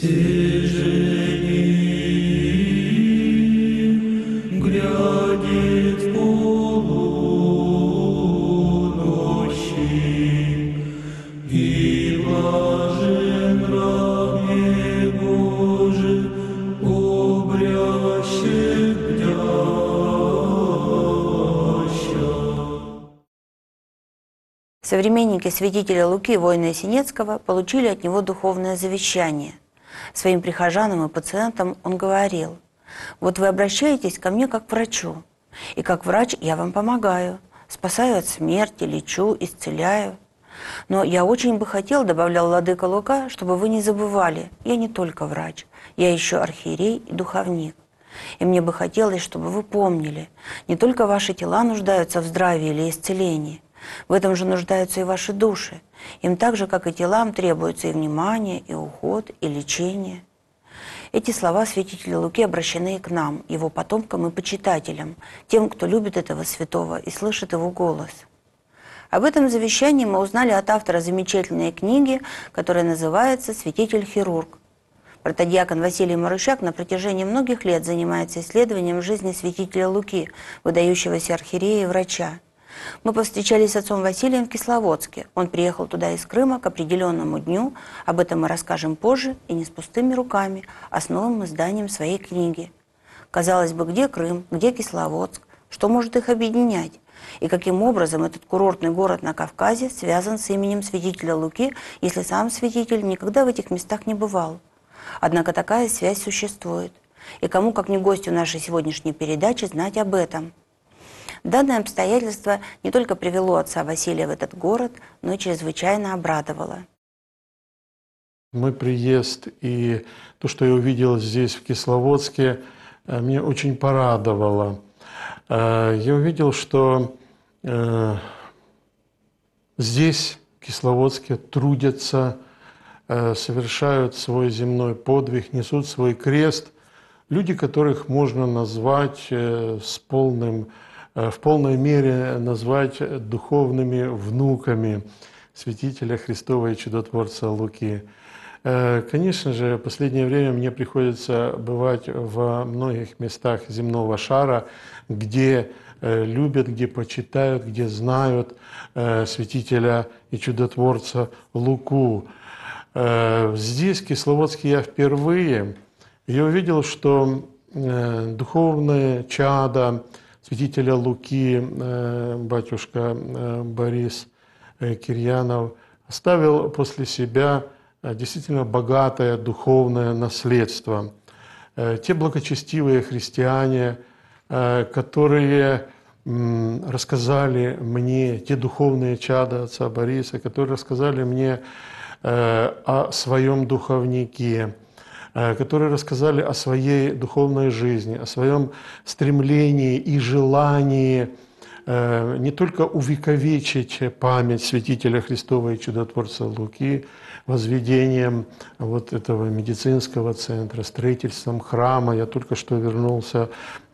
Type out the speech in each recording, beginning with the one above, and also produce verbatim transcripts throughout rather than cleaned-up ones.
Глядит в полуночи, и блажен раб Божий, обрящет бдяща. Современники святителя Луки, воина Есенинского, получили от него духовное завещание. Своим прихожанам и пациентам он говорил: «Вот вы обращаетесь ко мне как к врачу, и как врач я вам помогаю, спасаю от смерти, лечу, исцеляю. Но я очень бы хотел, — добавлял владыка Лука, — чтобы вы не забывали, я не только врач, я еще архиерей и духовник. И мне бы хотелось, чтобы вы помнили, не только ваши тела нуждаются в здравии или исцелении, в этом же нуждаются и ваши души. Им так же, как и телам, требуется и внимание, и уход, и лечение». Эти слова святителя Луки обращены и к нам, его потомкам и почитателям, тем, кто любит этого святого и слышит его голос. Об этом завещании мы узнали от автора замечательной книги, которая называется «Святитель-хирург». Протодиакон Василий Марущак на протяжении многих лет занимается исследованием жизни святителя Луки, выдающегося архиерея и врача. Мы повстречались с отцом Василием в Кисловодске. Он приехал туда из Крыма к определенному дню. Об этом мы расскажем позже, и не с пустыми руками, а с новым изданием своей книги. Казалось бы, где Крым, где Кисловодск? Что может их объединять? И каким образом этот курортный город на Кавказе связан с именем святителя Луки, если сам святитель никогда в этих местах не бывал? Однако такая связь существует. И кому, как не гостю нашей сегодняшней передачи, знать об этом? Данное обстоятельство не только привело отца Василия в этот город, но и чрезвычайно обрадовало. Мой приезд и то, что я увидел здесь, в Кисловодске, меня очень порадовало. Я увидел, что здесь, в Кисловодске, трудятся, совершают свой земной подвиг, несут свой крест люди, которых можно назвать с полным в полной мере назвать духовными внуками святителя Христова и чудотворца Луки. Конечно же, в последнее время мне приходится бывать во многих местах земного шара, где любят, где почитают, где знают святителя и чудотворца Луку. Здесь, в Кисловодске, я впервые я увидел, что духовное чадо святителя Луки, батюшка Борис Кирьянов, оставил после себя действительно богатое духовное наследство. Те благочестивые христиане, которые рассказали мне, те духовные чада отца Бориса, которые рассказали мне о своем духовнике, которые рассказали о своей духовной жизни, о своем стремлении и желании не только увековечить память святителя Христова и чудотворца Луки возведением вот этого медицинского центра, строительством храма. Я только что вернулся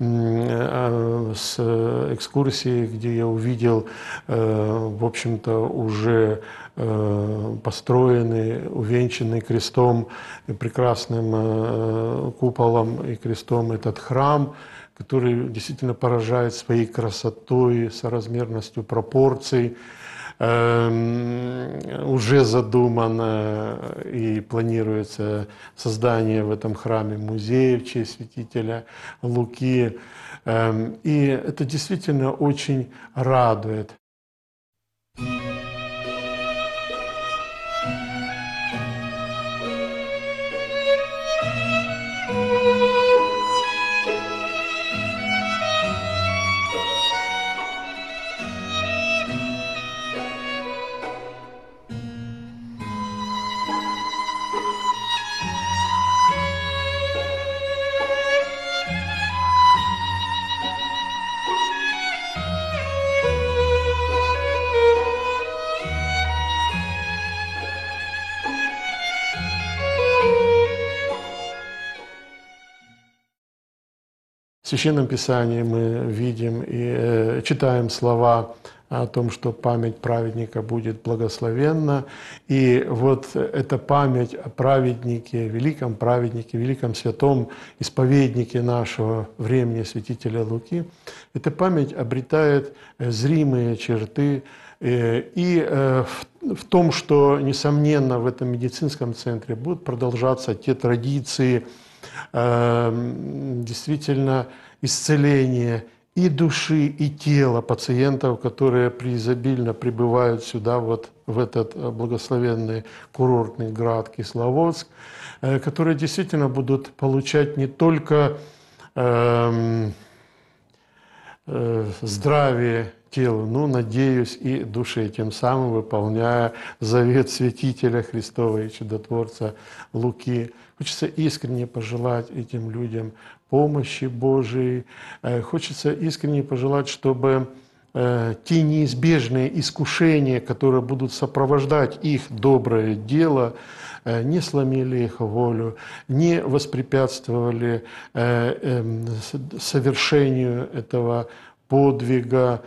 с экскурсии, где я увидел, в общем-то, уже построенный, увенчанный крестом, прекрасным куполом и крестом этот храм, который действительно поражает своей красотой, соразмерностью пропорций. Уже задумано и планируется создание в этом храме музея в честь святителя Луки. И это действительно очень радует. В Священном Писании мы видим и э, читаем слова о том, что память праведника будет благословенна. И вот эта память о праведнике, великом праведнике, великом святом исповеднике нашего времени, святителя Луки, эта память обретает зримые черты и в том, что, несомненно, в этом медицинском центре будут продолжаться те традиции действительно исцеления и души, и тела пациентов, которые преизобильно прибывают сюда, вот в этот благословенный курортный град Кисловодск, которые действительно будут получать не только э, э, здравие телу, но, надеюсь, и душе, тем самым выполняя завет святителя Христова и чудотворца Луки. Хочется искренне пожелать этим людям помощи Божией. Хочется искренне пожелать, чтобы те неизбежные искушения, которые будут сопровождать их доброе дело, не сломили их волю, не воспрепятствовали совершению этого подвига,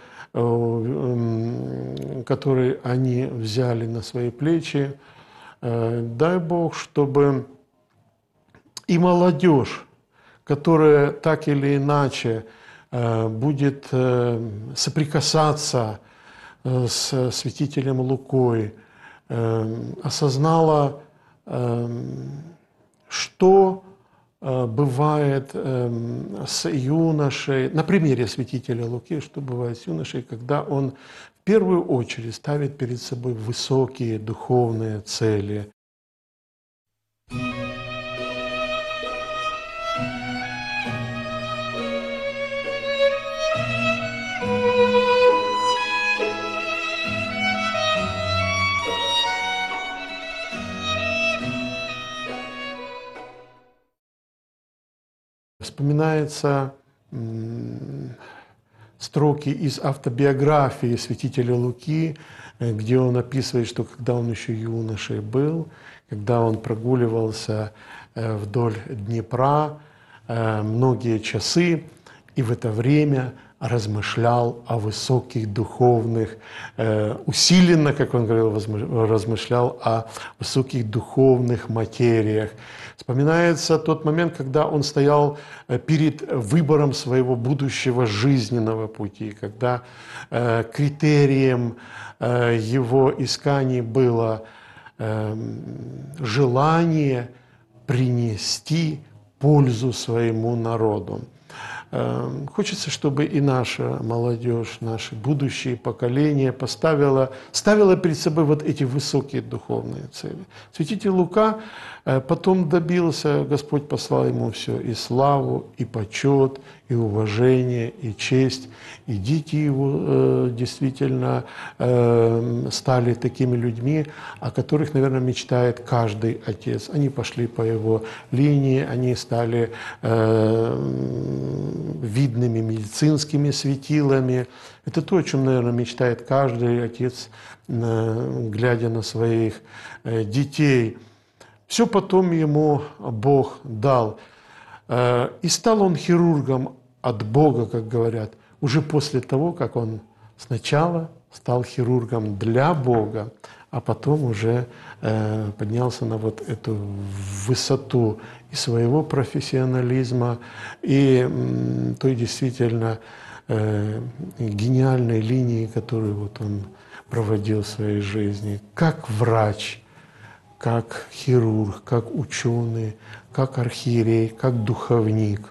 который они взяли на свои плечи. Дай Бог, чтобы и молодежь, которая так или иначе будет соприкасаться с святителем Лукой, осознала, что бывает с юношей, на примере святителя Луки, что бывает с юношей, когда он в первую очередь ставит перед собой высокие духовные цели. Вспоминаются строки из автобиографии святителя Луки, где он описывает, что когда он еще юношей был, когда он прогуливался вдоль Днепра многие часы, и в это время размышлял о высоких духовных, усиленно, как он говорил, размышлял о высоких духовных материях. Вспоминается тот момент, когда он стоял перед выбором своего будущего жизненного пути, когда критерием его исканий было желание принести пользу своему народу. Хочется, чтобы и наша молодежь, наши будущие поколения поставила, ставила перед собой вот эти высокие духовные цели. Святитель Лука потом добился, Господь послал ему все, и славу, и почет, и уважение, и честь. И дети его действительно стали такими людьми, о которых, наверное, мечтает каждый отец. Они пошли по его линии, они стали видными медицинскими светилами. Это то, о чем, наверное, мечтает каждый отец, глядя на своих детей. Все потом ему Бог дал. И стал он хирургом от Бога, как говорят, уже после того, как он сначала стал хирургом для Бога, а потом уже поднялся на вот эту высоту и своего профессионализма, и той действительно гениальной линии, которую вот он проводил в своей жизни, как врач, как хирург, как ученый, как архиерей, как духовник.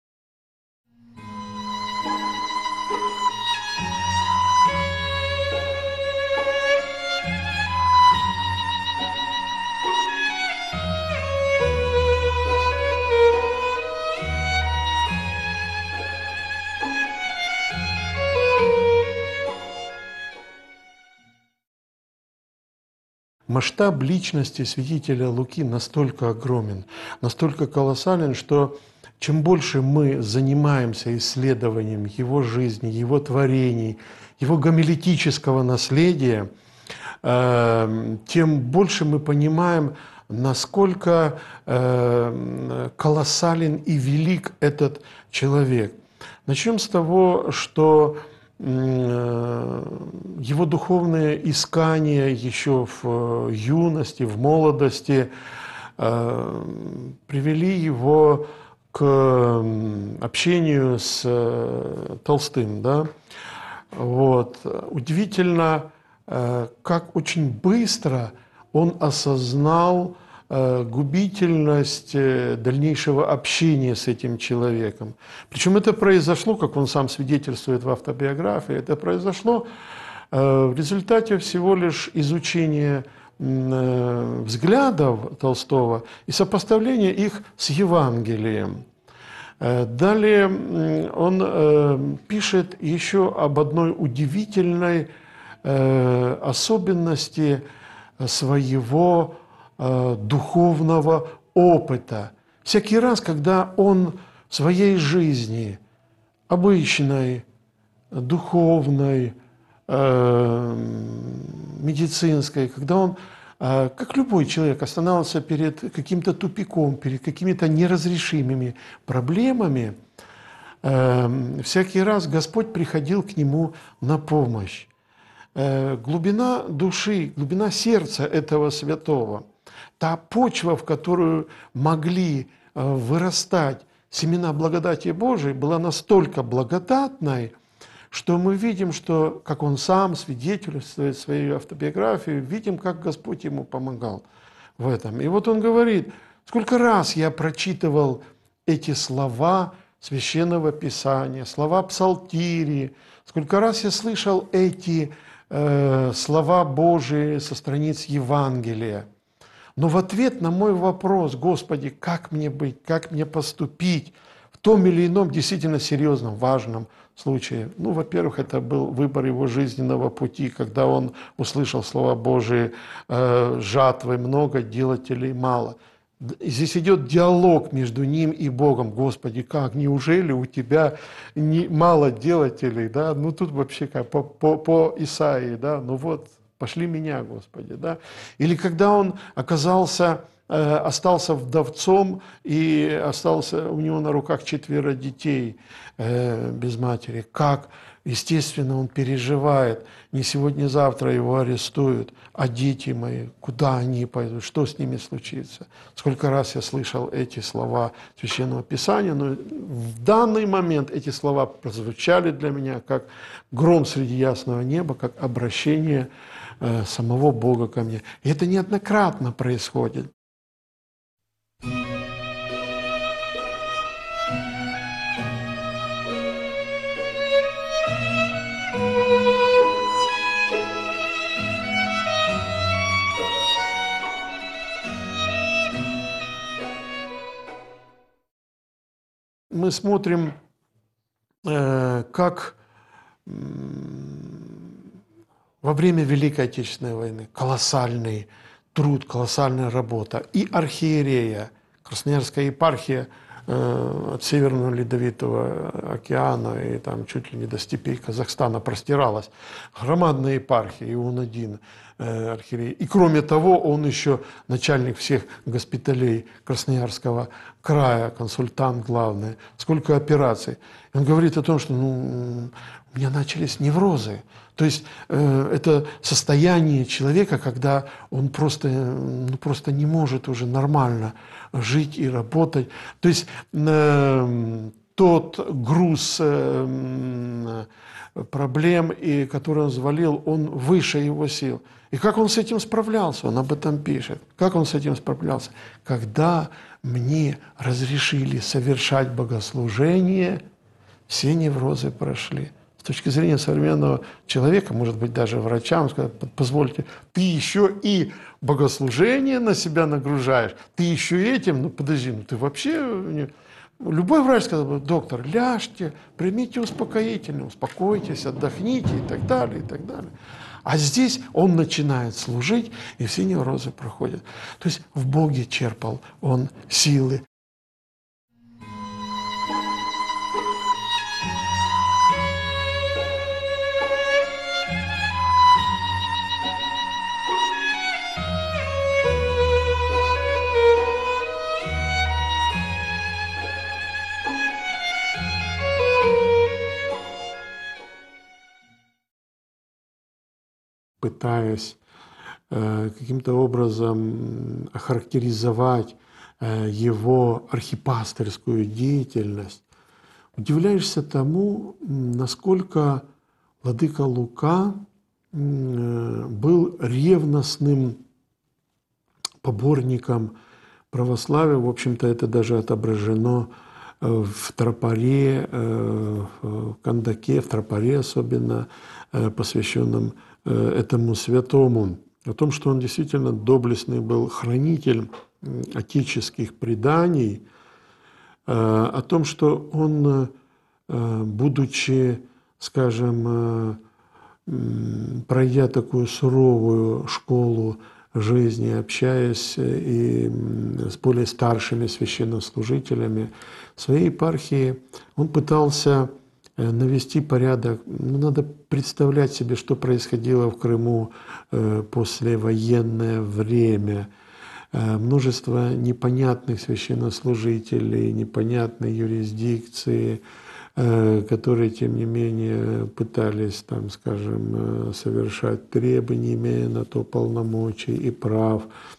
Масштаб личности святителя Луки настолько огромен, настолько колоссален, что чем больше мы занимаемся исследованием его жизни, его творений, его гомилетического наследия, тем больше мы понимаем, насколько колоссален и велик этот человек. Начнем с того, что его духовные искания еще в юности, в молодости привели его к общению с Толстым. Да? Вот. Удивительно, как очень быстро он осознал губительность дальнейшего общения с этим человеком. Причем это произошло, как он сам свидетельствует в автобиографии, это произошло в результате всего лишь изучения взглядов Толстого и сопоставления их с Евангелием. Далее он пишет еще об одной удивительной особенности своего духовного опыта. Всякий раз, когда он в своей жизни, обычной, духовной, медицинской, когда он, как любой человек, останавливался перед каким-то тупиком, перед какими-то неразрешимыми проблемами, всякий раз Господь приходил к нему на помощь. Глубина души, глубина сердца этого святого, та почва, в которую могли вырастать семена благодати Божией, была настолько благодатной, что мы видим, что, как он сам свидетельствует в своей автобиографии, видим, как Господь ему помогал в этом. И вот он говорит, сколько раз я прочитывал эти слова Священного Писания, слова Псалтирии, сколько раз я слышал эти э, слова Божии со страниц Евангелия. Но в ответ на мой вопрос, Господи, как мне быть, как мне поступить в том или ином действительно серьезном, важном случае. Ну, во-первых, это был выбор его жизненного пути, когда он услышал слова Божии, э, жатвы много, делателей мало. Здесь идет диалог между ним и Богом. Господи, как, неужели у тебя не, мало делателей, да? Ну, тут вообще как по, по, по Исаии, да, ну вот, пошли меня, Господи, да. Или когда он оказался, э, остался вдовцом и остался у него на руках четверо детей э, без матери, как, естественно, он переживает, не сегодня-завтра его арестуют, а дети мои, куда они пойдут, что с ними случится. Сколько раз я слышал эти слова Священного Писания, но в данный момент эти слова прозвучали для меня как гром среди ясного неба, как обращение самого Бога ко мне. И это неоднократно происходит. Мы смотрим, как во время Великой Отечественной войны колоссальный труд, колоссальная работа. И архиерея, Красноярская епархия э, от Северного Ледовитого океана и там чуть ли не до степей Казахстана простиралась. Громадная епархия, и он один э, архиерей. И кроме того, он еще начальник всех госпиталей Красноярского края, консультант главный. Сколько операций. И он говорит о том, что ну, у меня начались неврозы. То есть э, это состояние человека, когда он просто, ну, просто не может уже нормально жить и работать. То есть э, тот груз э, проблем, и, который он взвалил, он выше его сил. И как он с этим справлялся, он об этом пишет. Как он с этим справлялся? Когда мне разрешили совершать богослужение, все неврозы прошли. С точки зрения современного человека, может быть, даже врачам, сказать, позвольте, ты еще и богослужение на себя нагружаешь, ты еще этим, ну подожди, ну ты вообще... Любой врач сказал бы, доктор, ляжьте, примите успокоительное, успокойтесь, отдохните и так далее, и так далее. А здесь он начинает служить, и все неврозы проходят. То есть в Боге черпал он силы. пытаясь каким-то образом охарактеризовать его архипастырскую деятельность, удивляешься тому, насколько владыка Лука был ревностным поборником православия. В общем-то, это даже отображено в тропаре, в кандаке, в тропаре особенно, посвященном этому святому. О том, что он действительно доблестный был хранитель отеческих преданий, о том, что он, будучи, скажем, пройдя такую суровую школу жизни, общаясь и с более старшими священнослужителями своей епархии, он пытался навести порядок. Ну, надо представлять себе, что происходило в Крыму послевоенное время. Множество непонятных священнослужителей, непонятной юрисдикции, которые, тем не менее, пытались, там, скажем, совершать требования, имея на то полномочий и прав.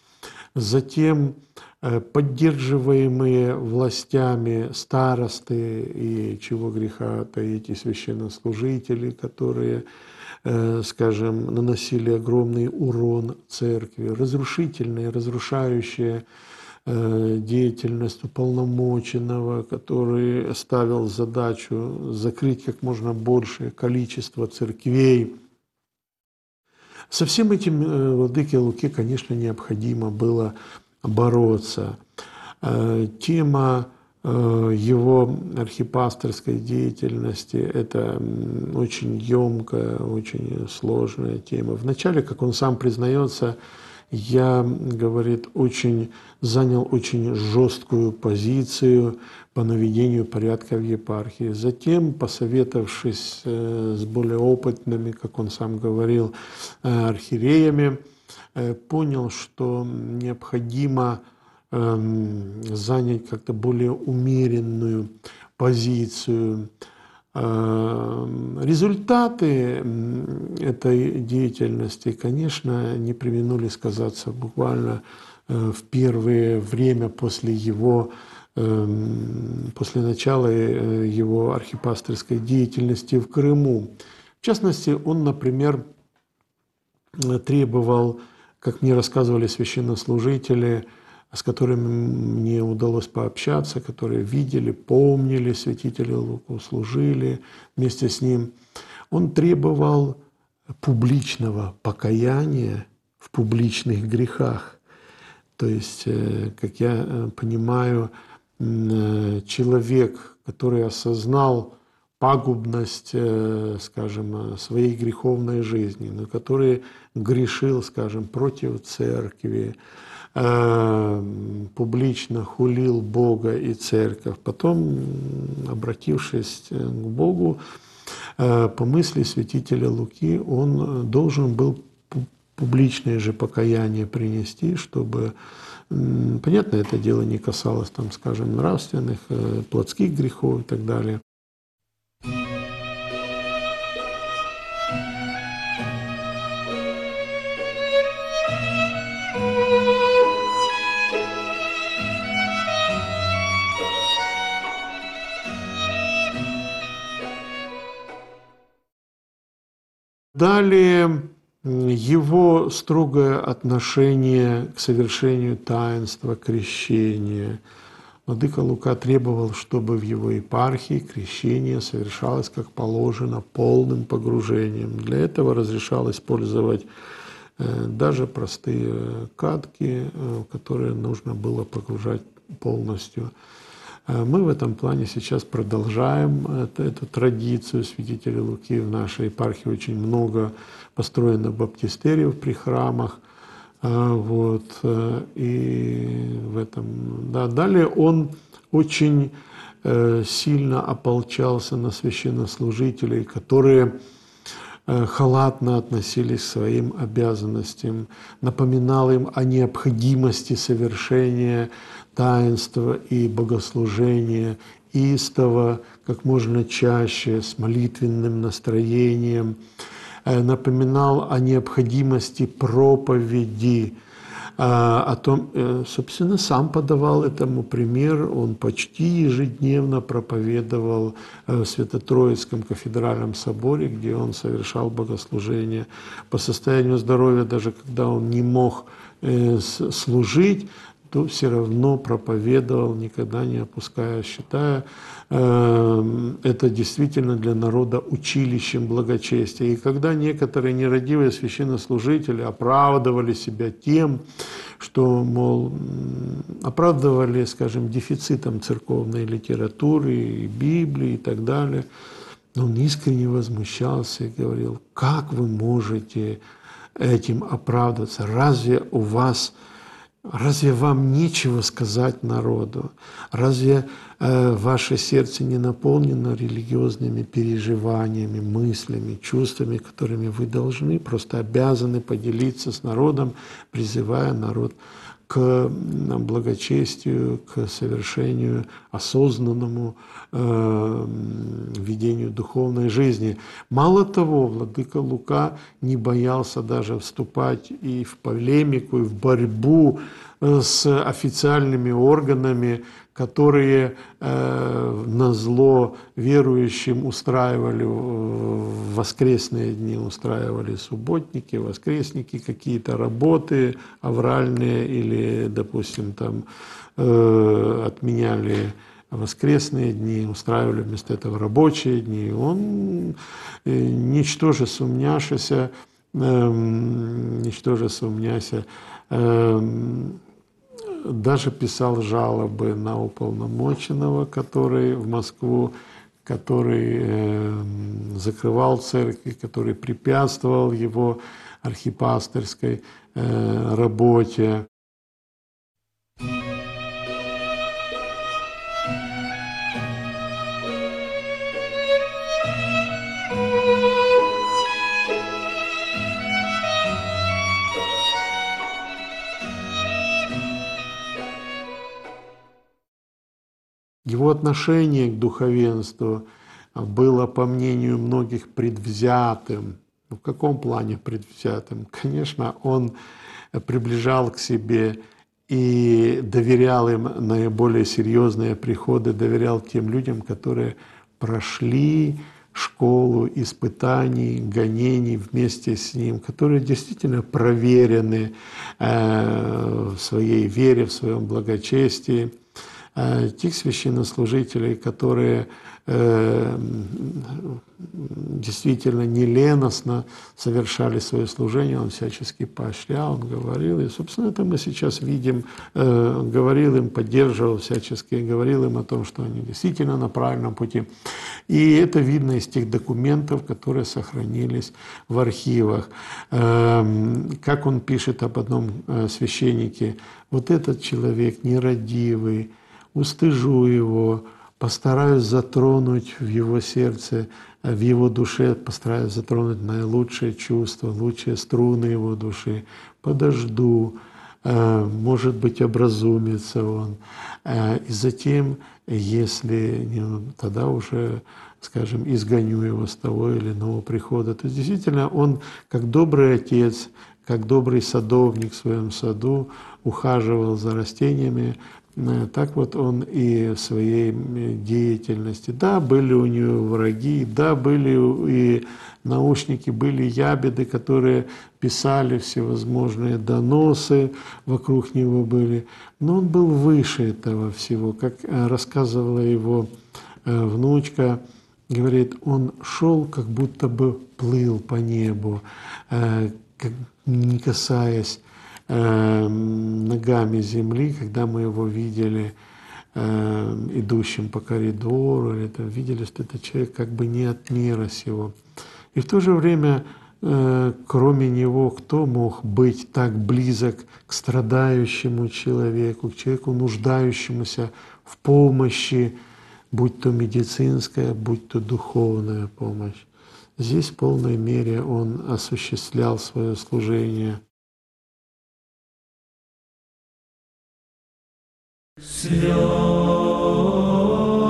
Затем поддерживаемые властями старосты и, чего греха таить, и священнослужители, которые, скажем, наносили огромный урон церкви, разрушительная, разрушающая деятельность уполномоченного, который ставил задачу закрыть как можно большее количество церквей. Со всем этим владыке Луке, конечно, необходимо было бороться. Тема его архипасторской деятельности – это очень емкая, очень сложная тема. Вначале, как он сам признается, я, говорит, очень занял очень жесткую позицию по наведению порядка в епархии. Затем, посоветовавшись с более опытными, как он сам говорил, архиереями, понял, что необходимо занять как-то более умеренную позицию. Результаты этой деятельности, конечно, не преминули сказаться буквально в первое время после его, после начала его архипасторской деятельности в Крыму. В частности, он, например, требовал, как мне рассказывали священнослужители, с которыми мне удалось пообщаться, которые видели, помнили святителя Луку, служили вместе с ним. Он требовал публичного покаяния в публичных грехах. То есть, как я понимаю, человек, который осознал пагубность, скажем, своей греховной жизни, но который грешил, скажем, против церкви, публично хулил Бога и церковь, потом, обратившись к Богу, по мысли святителя Луки, он должен был публичное же покаяние принести, чтобы, понятно, это дело не касалось, там, скажем, нравственных, плотских грехов и так далее. Далее его строгое отношение к совершению таинства крещения. Владыка Лука требовал, чтобы в его епархии крещение совершалось как положено, полным погружением. Для этого разрешал использовать даже простые катки, в которые нужно было погружать полностью. Мы в этом плане сейчас продолжаем эту, эту традицию святителя Луки. В нашей епархии очень много построено баптистериев при храмах. Вот, и в этом, да. Далее он очень сильно ополчался на священнослужителей, которые халатно относились к своим обязанностям, напоминал им о необходимости совершения таинства и богослужения истово как можно чаще, с молитвенным настроением. напоминал о необходимости проповеди, о том, собственно, сам подавал этому пример. Он почти ежедневно проповедовал в Свято-Троицком кафедральном соборе, где он совершал богослужение. По состоянию здоровья, даже когда он не мог служить, то все равно проповедовал, никогда не опуская, считая это действительно для народа училищем благочестия. И когда некоторые нерадивые священнослужители оправдывали себя тем, что, мол, оправдывали, скажем, дефицитом церковной литературы, и Библии и так далее, он искренне возмущался и говорил: как вы можете этим оправдываться? Разве у вас... Разве вам нечего сказать народу? Разве э, ваше сердце не наполнено религиозными переживаниями, мыслями, чувствами, которыми вы должны, просто обязаны поделиться с народом, призывая народ к благочестию, к совершению осознанному э, ведению духовной жизни. Мало того, владыка Лука не боялся даже вступать и в полемику, и в борьбу с официальными органами, которые э, назло верующим устраивали в воскресные дни, устраивали субботники, воскресники, какие-то работы авральные или, допустим, там э, отменяли воскресные дни, устраивали вместо этого рабочие дни. Он, э, ничтоже сумняшися, э, ничтоже сумняся, э, даже писал жалобы на уполномоченного, который в Москву, который э, закрывал церкви, который препятствовал его архипастырской э, работе. Его отношение к духовенству было, по мнению многих, предвзятым. В каком плане предвзятым? Конечно, он приближал к себе и доверял им наиболее серьезные приходы, доверял тем людям, которые прошли школу испытаний, гонений вместе с ним, которые действительно проверены в своей вере, в своем благочестии. Тех священнослужителей, которые э, действительно неленостно совершали свое служение, он всячески поощрял, он говорил. И, собственно, это мы сейчас видим, э, говорил им, поддерживал всячески, говорил им о том, что они действительно на правильном пути. И это видно из тех документов, которые сохранились в архивах. Э, как он пишет об одном священнике: вот этот человек нерадивый, устыжу его, постараюсь затронуть в его сердце, в его душе, постараюсь затронуть наилучшие чувства, лучшие струны его души, подожду, может быть, образумится он. И затем, если тогда уже, скажем, изгоню его с того или иного прихода. То есть действительно он, как добрый отец, как добрый садовник в своем саду, ухаживал за растениями. Так вот он и в своей деятельности. Да, были у него враги, да, были и наушники, были ябеды, которые писали всевозможные доносы, вокруг него были. Но он был выше этого всего. Как рассказывала его внучка, говорит, он шел, как будто бы плыл по небу, не касаясь ногами земли, когда мы его видели э, идущим по коридору, или там, видели, что это человек как бы не от мира сего. И в то же время, э, кроме него, кто мог быть так близок к страдающему человеку, к человеку, нуждающемуся в помощи, будь то медицинская, будь то духовная помощь. Здесь в полной мере он осуществлял свое служение. Свят,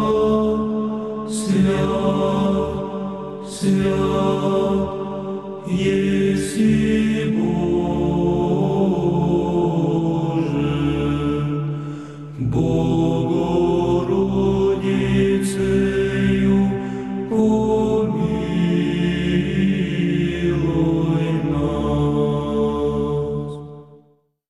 свят, свят, еси